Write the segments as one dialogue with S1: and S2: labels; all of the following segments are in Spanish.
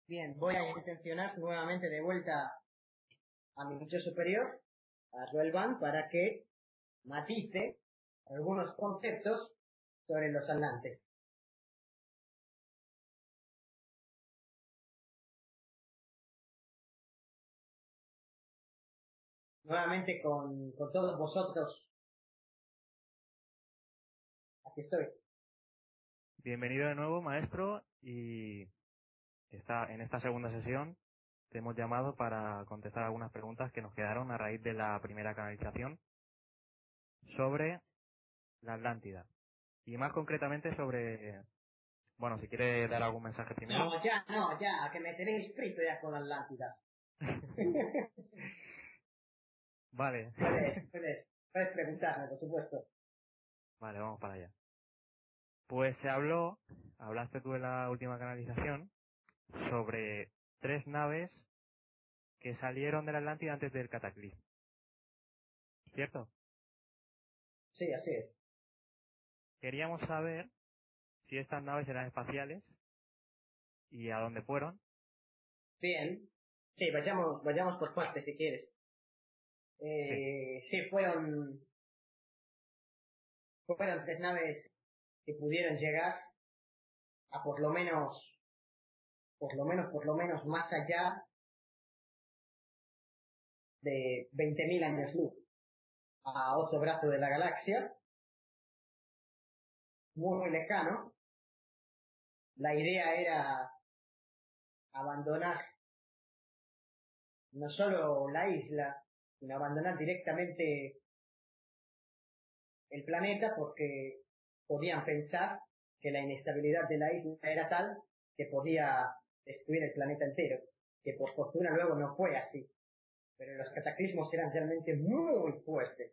S1: Bien, voy a intencionar nuevamente de vuelta a mi nicho superior, a Roelvan, para que matice algunos conceptos sobre los atlantes. Nuevamente con todos vosotros. Aquí estoy.
S2: Bienvenido de nuevo, maestro, y en esta segunda sesión te hemos llamado para contestar algunas preguntas que nos quedaron a raíz de la primera canalización sobre la Atlántida. Y más concretamente sobre... Bueno, si quiere dar algún mensaje primero.
S1: No, ya, que me tenéis frito ya con la Atlántida.
S2: Vale.
S1: Puedes preguntarme, por supuesto.
S2: Vale, vamos para allá. Pues hablaste tú en la última canalización sobre 3 naves que salieron de la Atlántida antes del cataclismo. ¿Cierto?
S1: Sí, así es.
S2: Queríamos saber si estas naves eran espaciales y a dónde fueron.
S1: Bien. Sí, vayamos por partes si quieres. Sí, fueron 3 naves que pudieron llegar a por lo menos más allá de 20.000 años luz, a otro brazo de la galaxia, muy lejano. La idea era abandonar no solo la isla, sino abandonar directamente el planeta, porque podían pensar que la inestabilidad de la isla era tal que podía destruir el planeta entero, que por fortuna luego no fue así, pero los cataclismos eran realmente muy fuertes.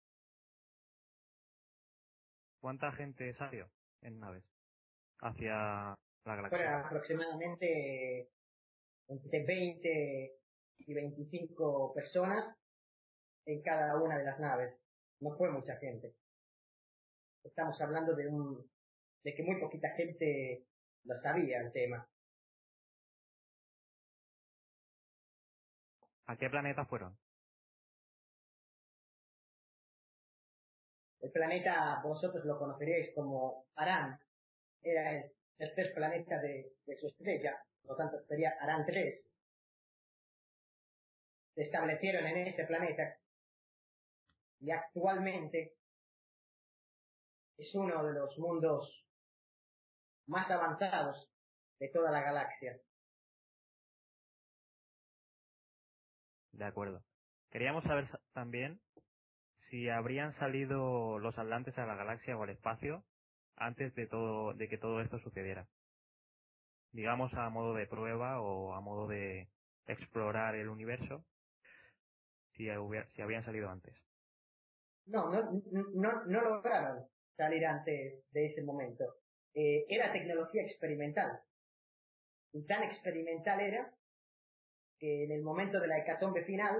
S2: ¿Cuánta gente salió en naves hacia la galaxia?
S1: Fueron aproximadamente entre 20 y 25 personas en cada una de las naves. No fue mucha gente. Estamos hablando de que muy poquita gente lo sabía el tema.
S2: ¿A qué planeta fueron?
S1: El planeta vosotros lo conoceríais como Arán. Era el tercer planeta de su estrella, por lo tanto sería Arán 3. Se establecieron en ese planeta y actualmente es uno de los mundos más avanzados de toda la galaxia.
S2: De acuerdo. Queríamos saber también si habrían salido los atlantes a la galaxia o al espacio antes de que todo esto sucediera. Digamos a modo de prueba o a modo de explorar el universo, si habían salido antes.
S1: No lograron salir antes de ese momento. Era tecnología experimental. Y tan experimental era que en el momento de la hecatombe final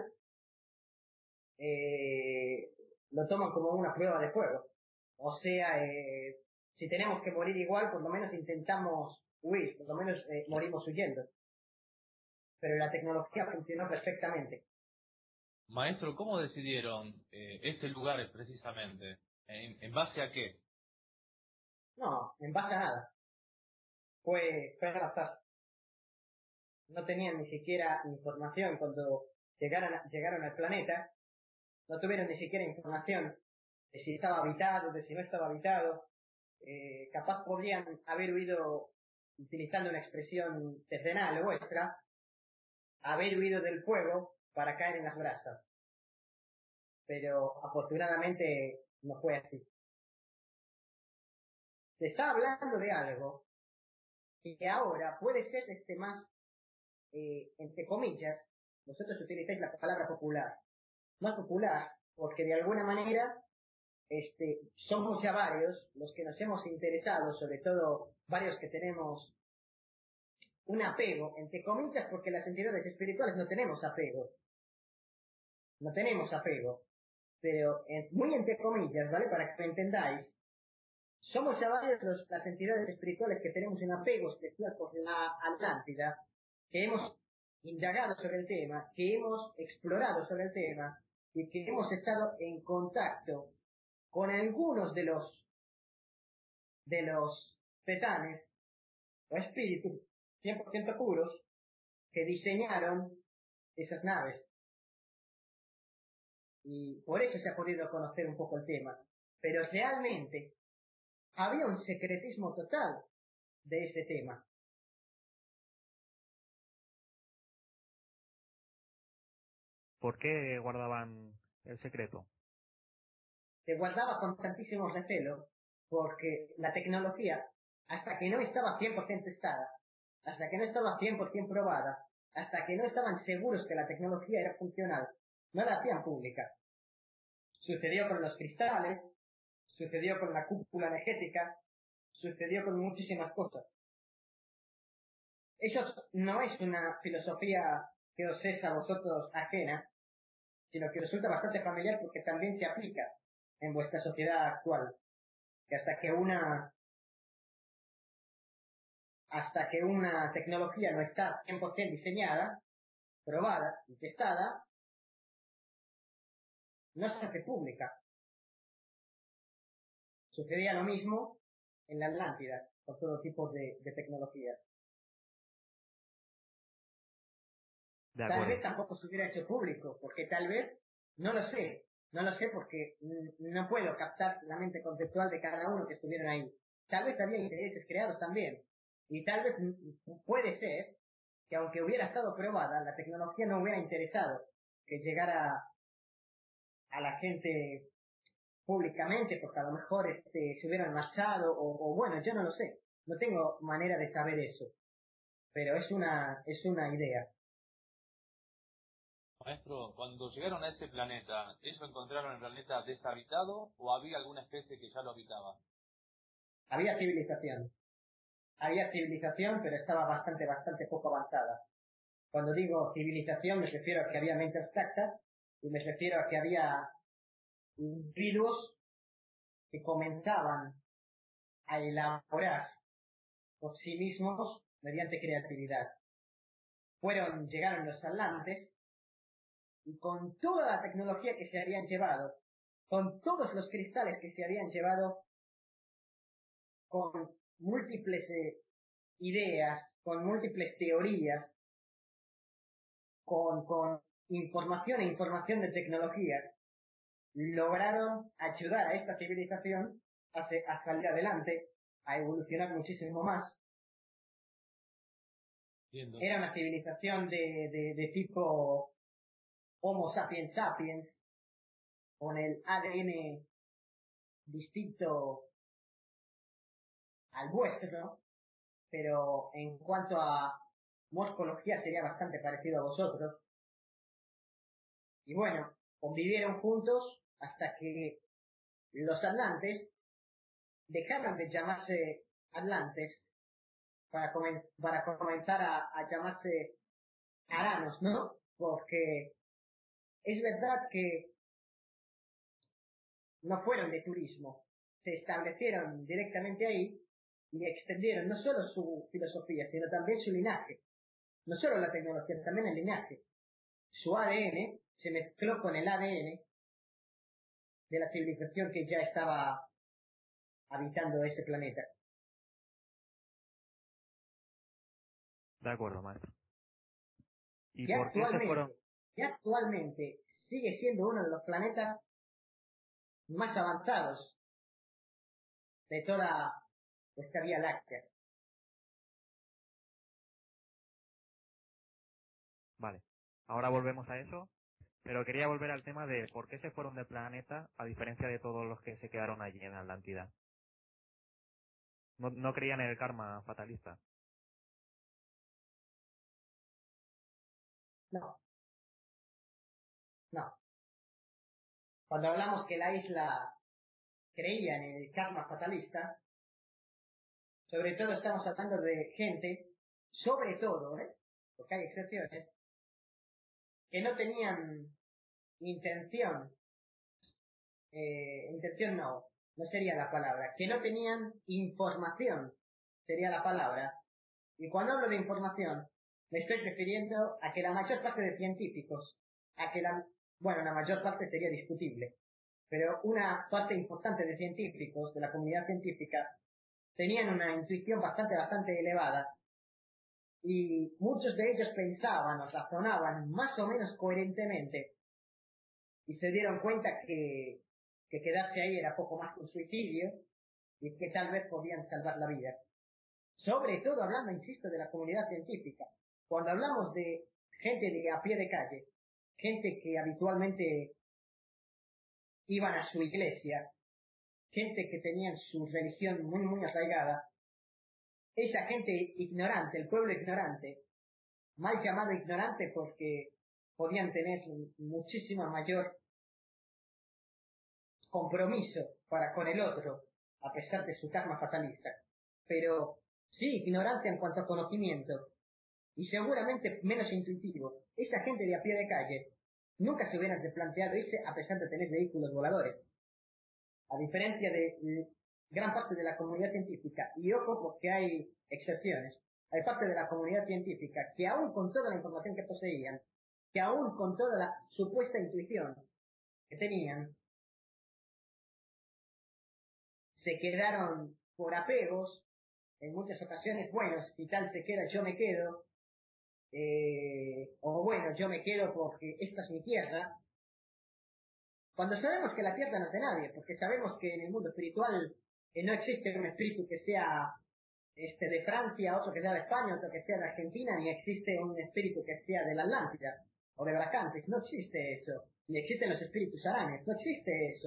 S1: lo toman como una prueba de fuego. O sea, si tenemos que morir igual, por lo menos intentamos huir, por lo menos morimos huyendo. Pero la tecnología funcionó perfectamente.
S3: Maestro, ¿cómo decidieron este lugar precisamente? ¿En base a qué?
S1: No, en base a nada. Fue al azar. No tenían ni siquiera información cuando llegaron al planeta. No tuvieron ni siquiera información de si estaba habitado, de si no estaba habitado. Capaz podrían haber huido, utilizando una expresión terrenal vuestra, haber huido del fuego para caer en las brasas. Pero afortunadamente no fue así. Se está hablando de algo que ahora puede ser más, entre comillas, vosotros utilizáis la palabra popular. Más popular, porque de alguna manera somos ya varios los que nos hemos interesado, sobre todo varios que tenemos un apego, entre comillas, porque las entidades espirituales no tenemos apego, pero muy entre comillas, ¿vale? Para que me entendáis, somos ya varios las entidades espirituales que tenemos un apego especial por la Atlántida, que hemos indagado sobre el tema, que hemos explorado sobre el tema y que hemos estado en contacto con algunos de los titanes o espíritus 100% puros que diseñaron esas naves. Y por eso se ha podido conocer un poco el tema. Pero realmente había un secretismo total de ese tema.
S2: ¿Por qué guardaban el secreto?
S1: Se guardaba con tantísimo recelo porque la tecnología, hasta que no estaba 100% testada, hasta que no estaba 100% probada, hasta que no estaban seguros que la tecnología era funcional, no la hacían pública. Sucedió con los cristales, sucedió con la cúpula energética, sucedió con muchísimas cosas. Eso no es una filosofía que os es a vosotros ajena, sino que resulta bastante familiar porque también se aplica en vuestra sociedad actual. Que hasta que una tecnología no está 100% diseñada, probada y testada, no se hace pública. Sucedía lo mismo en la Atlántida, con todo tipo de tecnologías. Tal vez tampoco se hubiera hecho público, porque tal vez, no lo sé porque no puedo captar la mente conceptual de cada uno que estuvieron ahí. Tal vez había intereses creados también, y tal vez puede ser que aunque hubiera estado probada, la tecnología no hubiera interesado que llegara a la gente públicamente, porque a lo mejor se hubieran marchado, o bueno, yo no lo sé, no tengo manera de saber eso, pero es una idea.
S3: Maestro, cuando llegaron a este planeta, ¿ellos encontraron el planeta deshabitado o había alguna especie que ya lo habitaba?
S1: Había civilización, pero estaba bastante poco avanzada. Cuando digo civilización me refiero a que había mentes abstractas y me refiero a que había individuos que comenzaban a elaborar por sí mismos mediante creatividad. Llegaron los atlantes y con toda la tecnología que se habían llevado, con todos los cristales que se habían llevado, con múltiples ideas, con múltiples teorías, con información de tecnología, lograron ayudar a esta civilización a salir adelante, a evolucionar muchísimo más.
S3: Entiendo.
S1: Era una civilización de tipo Homo sapiens sapiens, con el ADN distinto al vuestro, pero en cuanto a morfología sería bastante parecido a vosotros. Y bueno, convivieron juntos hasta que los atlantes dejaron de llamarse atlantes para comenzar a llamarse aranos, ¿no? Porque es verdad que no fueron de turismo, se establecieron directamente ahí y extendieron no solo su filosofía, sino también su linaje. No solo la tecnología, también el linaje. Su ADN se mezcló con el ADN de la civilización que ya estaba habitando ese planeta.
S2: De acuerdo, maestro. ¿Y
S1: que
S2: por qué se fueron?
S1: actualmente sigue siendo uno de los planetas más avanzados de toda esta Vía Láctea.
S2: Vale. Ahora volvemos a eso, pero quería volver al tema de por qué se fueron del planeta a diferencia de todos los que se quedaron allí en Atlántida. No creían en el karma fatalista.
S1: No. Cuando hablamos que la isla creía en el karma fatalista, sobre todo estamos hablando de gente, sobre todo, porque hay excepciones, que no tenían intención no sería la palabra, que no tenían información, sería la palabra. Y cuando hablo de información, me estoy refiriendo a que la mayor parte de científicos, la mayor parte sería discutible, pero una parte importante de científicos, de la comunidad científica, tenían una intuición bastante elevada, y muchos de ellos pensaban o razonaban más o menos coherentemente, y se dieron cuenta que quedarse ahí era poco más que un suicidio, y que tal vez podían salvar la vida. Sobre todo hablando, insisto, de la comunidad científica. Cuando hablamos de gente de a pie de calle, gente que habitualmente iban a su iglesia, gente que tenían su religión muy arraigada, esa gente ignorante, el pueblo ignorante, mal llamado ignorante porque podían tener muchísimo mayor compromiso para con el otro, a pesar de su karma fatalista, pero sí ignorante en cuanto a conocimiento, y seguramente menos intuitivo. Esa gente de a pie de calle nunca se hubieran replanteado irse a pesar de tener vehículos voladores, a diferencia de gran parte de la comunidad científica. Y ojo, porque hay excepciones. Hay parte de la comunidad científica que aún con toda la información que poseían, que aún con toda la supuesta intuición que tenían, se quedaron por apegos, en muchas ocasiones, bueno, si tal se queda, yo me quedo, o bueno, yo me quedo porque esta es mi tierra, cuando sabemos que la tierra no es de nadie, porque sabemos que en el mundo espiritual no existe un espíritu que sea de Francia, otro que sea de España, otro que sea de Argentina, ni existe un espíritu que sea de la Atlántida o de Bracantes, no existe eso, ni existen los espíritus aranes, no existe eso.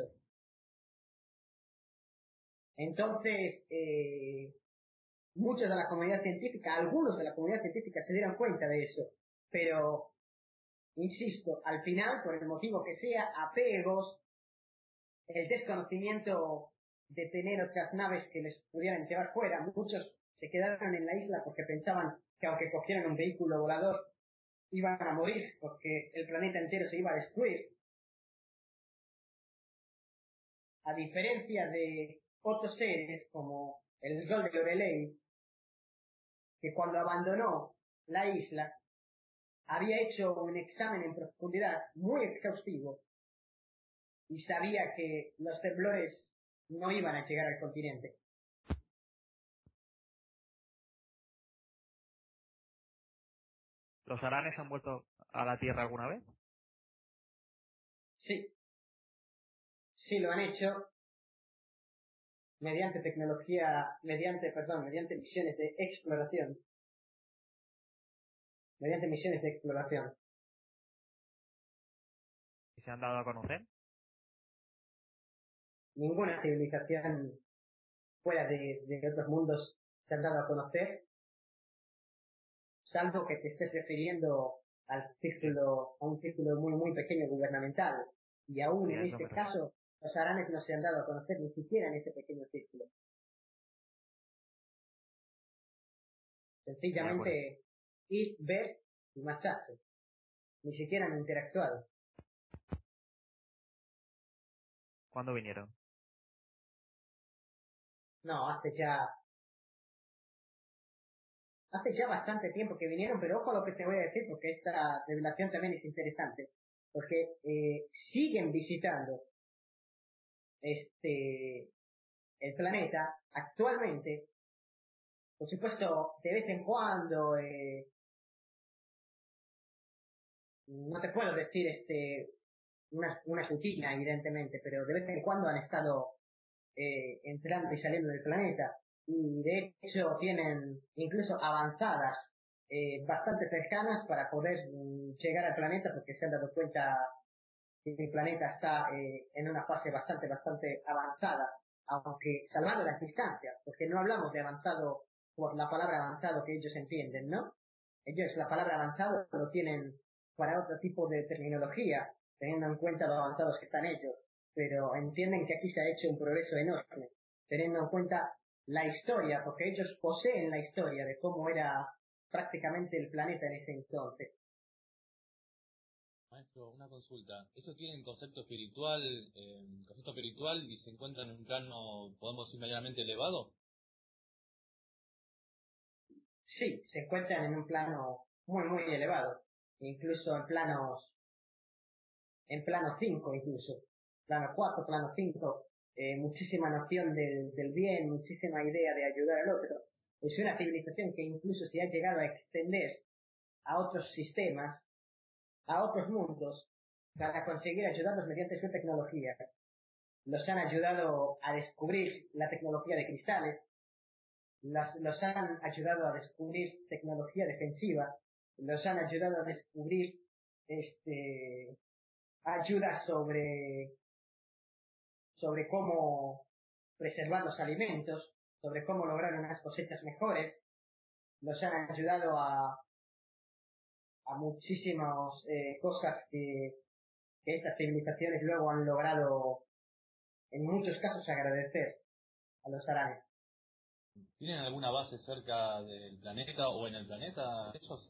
S1: Entonces, muchos de la comunidad científica, algunos de la comunidad científica se dieron cuenta de eso, pero, insisto, al final, por el motivo que sea, apegos, el desconocimiento de tener otras naves que les pudieran llevar fuera, muchos se quedaron en la isla porque pensaban que aunque cogieran un vehículo volador, iban a morir porque el planeta entero se iba a destruir. A diferencia de otros seres como el Sol de Lorelei, que cuando abandonó la isla había hecho un examen en profundidad muy exhaustivo y sabía que los temblores no iban a llegar al continente.
S2: ¿Los aranes han vuelto a la Tierra alguna vez?
S1: Sí, sí lo han hecho mediante misiones de exploración. Mediante misiones de exploración.
S2: ¿Y se han dado a conocer?
S1: Ninguna civilización fuera de otros mundos se han dado a conocer, salvo que te estés refiriendo a un círculo muy pequeño gubernamental. Y aún en este caso, los aranes no se han dado a conocer ni siquiera en ese pequeño círculo. Sencillamente ir, ver y marcharse. Ni siquiera han interactuado.
S2: ¿Cuándo vinieron?
S1: No, hace ya bastante tiempo que vinieron, pero ojo a lo que te voy a decir, porque esta revelación también es interesante, porque siguen visitando el planeta actualmente. Por supuesto, de vez en cuando, no te puedo decir una rutina, evidentemente, pero de vez en cuando han estado entrando y saliendo del planeta, y de hecho tienen incluso avanzadas bastante cercanas para poder llegar al planeta, porque se han dado cuenta que el planeta está en una fase bastante avanzada, aunque salvando las distancias, porque no hablamos de avanzado por la palabra avanzado que ellos entienden, ¿no? Ellos la palabra avanzado lo tienen para otro tipo de terminología, teniendo en cuenta lo avanzados que están ellos, pero entienden que aquí se ha hecho un progreso enorme, teniendo en cuenta la historia, porque ellos poseen la historia de cómo era prácticamente el planeta en ese entonces.
S3: Maestro, una consulta. ¿Eso tiene un concepto espiritual y se encuentra en un plano, podemos decir, medianamente elevado?
S1: Sí, se encuentran en un plano muy elevado, incluso en plano 5 incluso, plano 4, plano 5, muchísima noción del bien, muchísima idea de ayudar al otro. Es una civilización que incluso se ha llegado a extender a otros sistemas, a otros mundos, para conseguir ayudarlos mediante su tecnología. Los han ayudado a descubrir la tecnología de cristales, los han ayudado a descubrir tecnología defensiva, los han ayudado a descubrir ayuda sobre cómo preservar los alimentos, sobre cómo lograr unas cosechas mejores, los han ayudado a muchísimas cosas que estas civilizaciones luego han logrado en muchos casos agradecer a los aranes.
S3: ¿Tienen alguna base cerca del planeta o en el planeta ellos?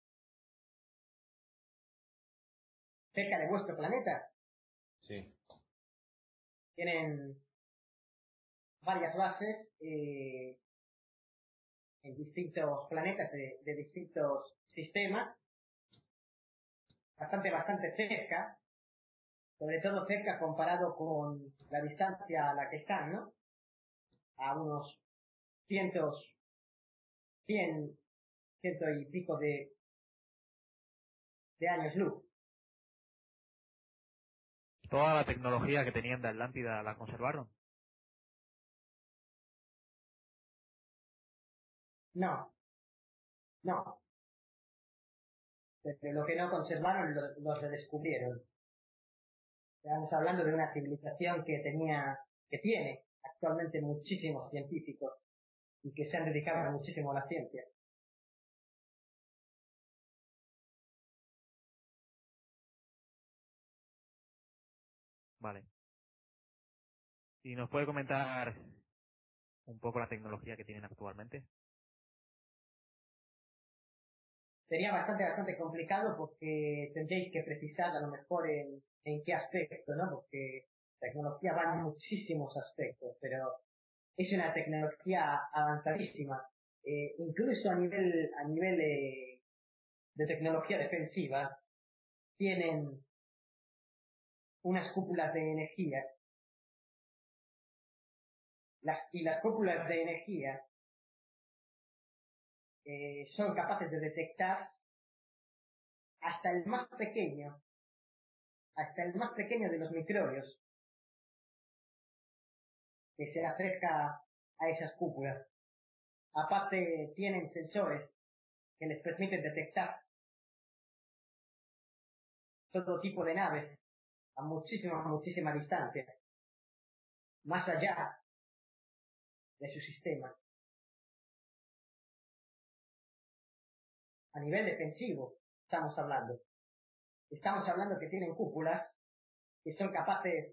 S1: ¿Cerca de vuestro planeta?
S3: Sí.
S1: Tienen varias bases en distintos planetas de distintos sistemas, bastante cerca, sobre todo cerca comparado con la distancia a la que están, ¿no? A unos ciento y pico de años luz.
S2: ¿Toda la tecnología que tenían de Atlántida la conservaron?
S1: No. Pero lo que no conservaron los redescubrieron. Estamos hablando de una civilización que tiene actualmente muchísimos científicos y que se han dedicado muchísimo a la ciencia.
S2: Vale. ¿Y nos puede comentar un poco la tecnología que tienen actualmente?
S1: Sería bastante complicado porque tendréis que precisar a lo mejor en qué aspecto, ¿no? Porque tecnología va en muchísimos aspectos, pero es una tecnología avanzadísima. Incluso a nivel de tecnología defensiva, tienen unas cúpulas de energía. Las cúpulas de energía son capaces de detectar hasta el más pequeño de los microbios que se acerca a esas cúpulas. Aparte tienen sensores que les permiten detectar todo tipo de naves a muchísima distancia, más allá de su sistema. A nivel defensivo estamos hablando que tienen cúpulas que son capaces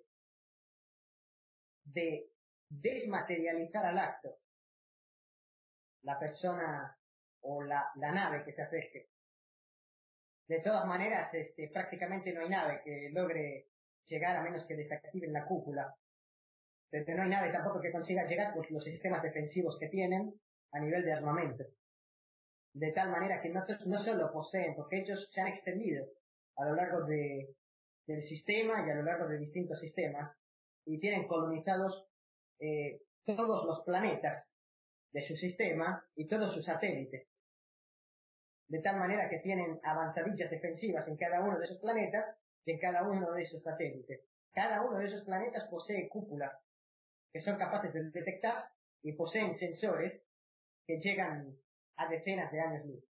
S1: de desmaterializar al acto la persona o la nave que se acerque. De todas maneras, prácticamente no hay nave que logre llegar a menos que desactiven la cúpula. Pero no hay nave tampoco que consiga llegar por los sistemas defensivos que tienen a nivel de armamento. De tal manera que no solo poseen, porque ellos se han extendido a lo largo del sistema y a lo largo de distintos sistemas, y tienen colonizados todos los planetas de su sistema y todos sus satélites. De tal manera que tienen avanzadillas defensivas en cada uno de esos planetas y en cada uno de esos satélites. Cada uno de esos planetas posee cúpulas que son capaces de detectar y poseen sensores que llegan a decenas de años luz.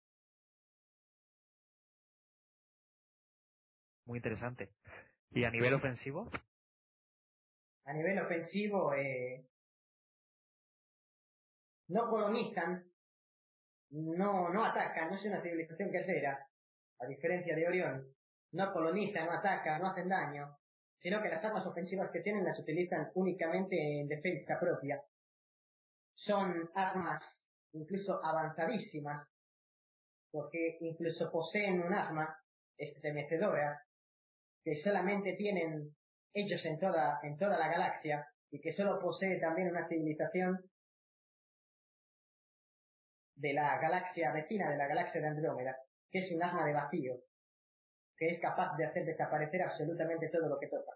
S2: Muy interesante. ¿Y a nivel ofensivo?
S1: A nivel ofensivo, no colonizan, no atacan, no es una civilización guerrera, a diferencia de Orión. No coloniza, no ataca, no hacen daño, sino que las armas ofensivas que tienen las utilizan únicamente en defensa propia. Son armas incluso avanzadísimas, porque incluso poseen un arma estremecedora que solamente tienen ellos en toda la galaxia y que solo posee también una civilización de la galaxia vecina, de la galaxia de Andrómeda. que es un asma de vacío, que es capaz de hacer desaparecer absolutamente todo lo que toca.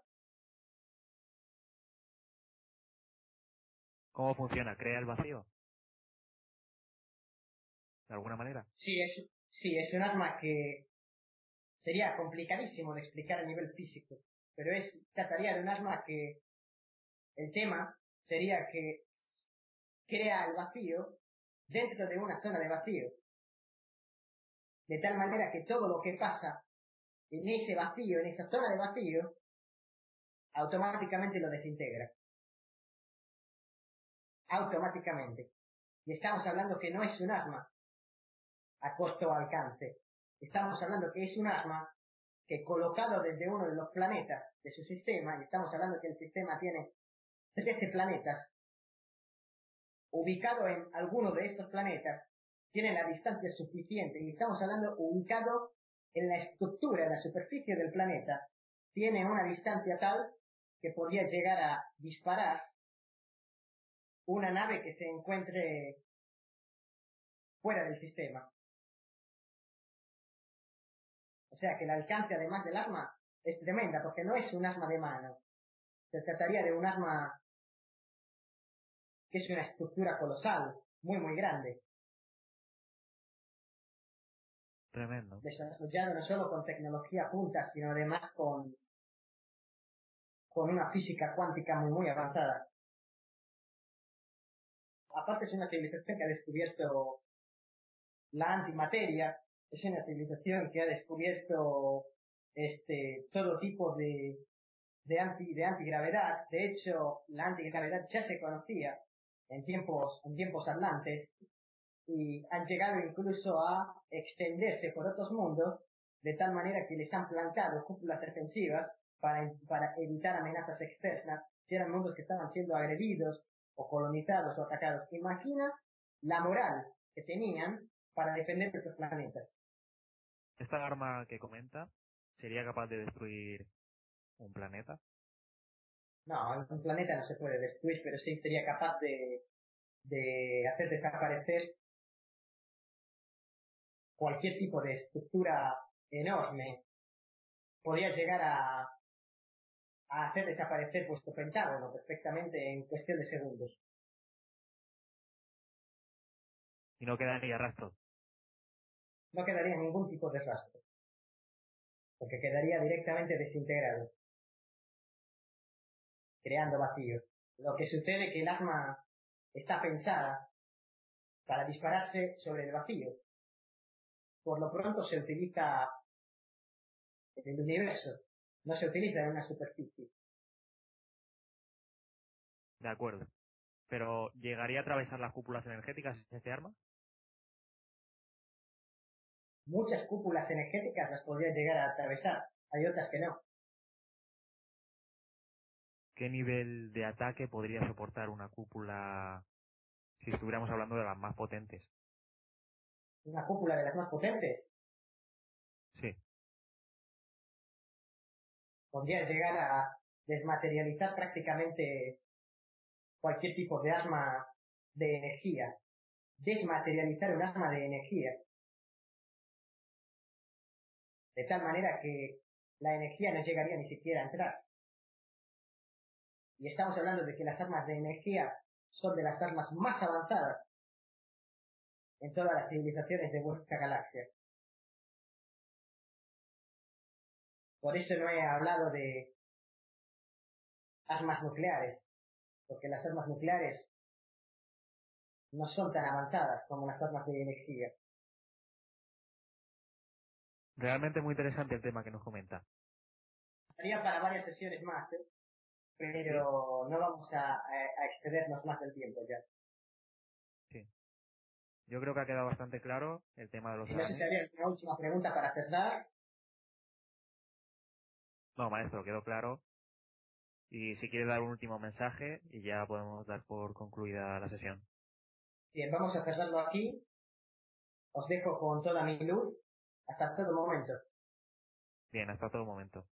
S2: ¿Cómo funciona? ¿Crea el vacío? ¿De alguna manera?
S1: Sí, es un asma que sería complicadísimo de explicar a nivel físico, pero trataría de un asma que el tema sería que crea el vacío dentro de una zona de vacío, de tal manera que todo lo que pasa en ese vacío, en esa zona de vacío, automáticamente lo desintegra. Automáticamente. Y estamos hablando que no es un asma a costo o alcance. Estamos hablando que es un asma que colocado desde uno de los planetas de su sistema, y estamos hablando que el sistema tiene 13 planetas, ubicado en alguno de estos planetas, tiene la distancia suficiente, y estamos hablando ubicado en la estructura, en la superficie del planeta, tiene una distancia tal que podría llegar a disparar una nave que se encuentre fuera del sistema. O sea que el alcance, además del arma, es tremenda, porque no es un arma de mano. Se trataría de un arma que es una estructura colosal, muy, muy grande.
S2: Tremendo.
S1: Desarrollado no solo con tecnología punta, sino además con una física cuántica muy, muy avanzada. Aparte es una civilización que ha descubierto la antimateria, es una civilización que ha descubierto todo tipo de antigravedad. De hecho, la antigravedad ya se conocía en tiempos atlantes, y han llegado incluso a extenderse por otros mundos, de tal manera que les han plantado cúpulas defensivas para evitar amenazas externas, si eran mundos que estaban siendo agredidos o colonizados o atacados. Imagina la moral que tenían para defender estos planetas.
S2: ¿Esta arma que comenta sería capaz de destruir un planeta?
S1: No, un planeta no se puede destruir, pero sí sería capaz de hacer desaparecer cualquier tipo de estructura enorme. Podría llegar a hacer desaparecer vuestro Pentágono perfectamente en cuestión de segundos.
S2: Y no queda ni rastro.
S1: No quedaría ningún tipo de rastro, porque quedaría directamente desintegrado, creando vacíos. Lo que sucede es que el arma está pensada para dispararse sobre el vacío. Por lo pronto se utiliza en el universo, no se utiliza en una superficie.
S2: De acuerdo. ¿Pero llegaría a atravesar las cúpulas energéticas este arma?
S1: Muchas cúpulas energéticas las podría llegar a atravesar, hay otras que no.
S2: ¿Qué nivel de ataque podría soportar una cúpula si estuviéramos hablando de las más potentes?
S1: Una cúpula de las más potentes
S2: Sí.
S1: podría llegar a desmaterializar prácticamente cualquier tipo de arma de energía. Desmaterializar un arma de energía. De tal manera que la energía no llegaría ni siquiera a entrar. Y estamos hablando de que las armas de energía son de las armas más avanzadas en todas las civilizaciones de vuestra galaxia. Por eso no he hablado de armas nucleares, porque las armas nucleares no son tan avanzadas como las armas de energía.
S2: Realmente muy interesante el tema que nos comenta.
S1: Estaría para varias sesiones más, pero no vamos a excedernos más del tiempo ya.
S2: Sí. Yo creo que ha quedado bastante claro el tema de los
S1: Y no sé si
S2: ovnis.
S1: habría una última pregunta para cerrar.
S2: No, maestro, quedó claro. Y si quiere dar un último mensaje y ya podemos dar por concluida la sesión.
S1: Bien, vamos a cerrarlo aquí. Os dejo con toda mi luz hasta todo momento.
S2: Bien, hasta todo momento.